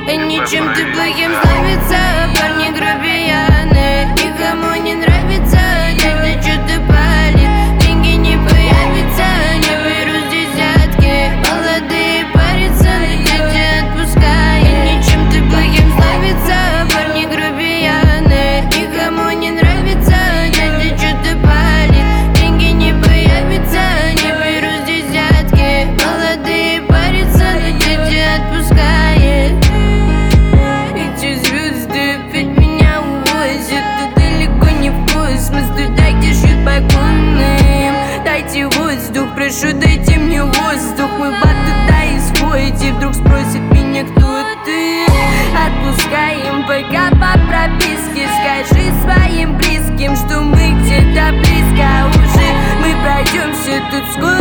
И ничем ты плохим славится, парни грубияны. Никому не нравится, дядя что-то палит. Деньги не появятся, не беру здесь взятки. Молодые парятся, но дядя отпускает. И ничем ты плохим славится, парни грубияны. Никому не нравится, дядя что-то палит. Деньги не появятся, не беру здесь взятки. Молодые парятся, но дядя отпускает. Эти звезды опять меня увозят. Тут далеко не в космос, туда, где шьют погоны. Дайте воздух, прошу, дайте мне воздух. Мы в ад туда исходим. Вдруг спросит меня, кто ты. Отпускаем пока по прописке. Скажи своим близким, что мы где-то близко уже. Мы пройдемся тут скоро.